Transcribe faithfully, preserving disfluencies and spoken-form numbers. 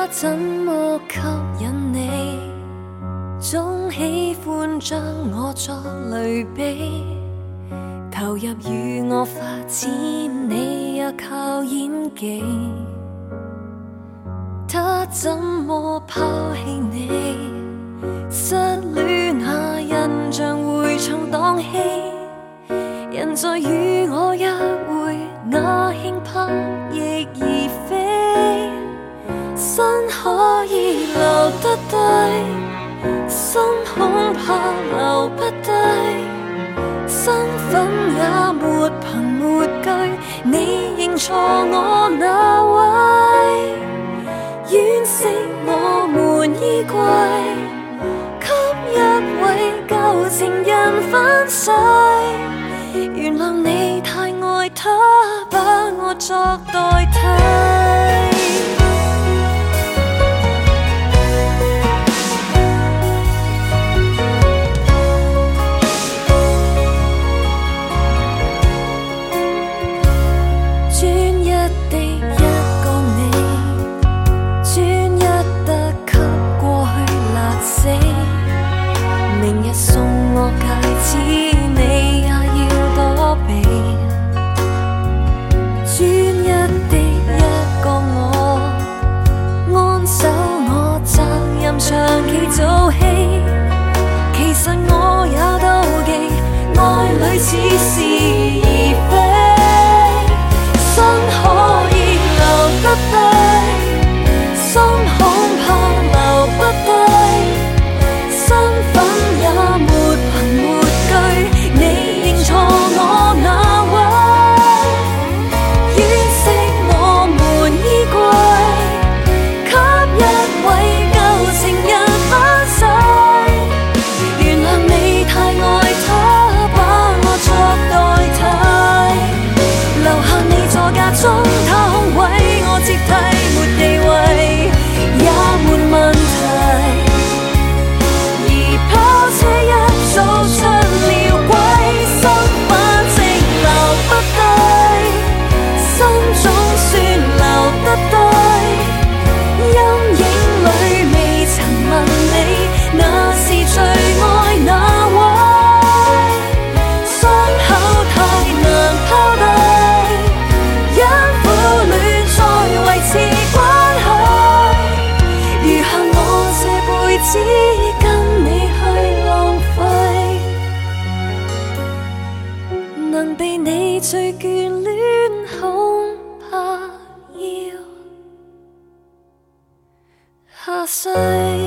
他怎麼吸引你？總喜歡將我作類比，投入與我發展，你也靠演技。他怎麼拋棄你？失戀下印象會重蕩氣，人在與我約會，那輕拍翼而飛，身可以留得低，心恐怕留不低，身份也沒憑沒據，你認錯我那位，惋惜我們衣櫃給一位舊情人反洗，原諒你太愛他，把我作代替。長期做戲，其實我也妒忌，愛侶似是而非，身可以留得低，心恐怕留不低，身份也沒憑沒據，你認錯我那位，惋惜我們衣櫃給一位情人反洗，原諒你太愛他，把我作代替，留下你座駕中，他空位我接替，沒地位也沒問題，而跑車一早出了軌，心反正留不低，心總算留得低，陰影裏問你那是最愛那位，傷口太難拋低，因苦戀再維持關係，餘下我這輩子跟你去浪費，能被你最眷戀恐怕要下世。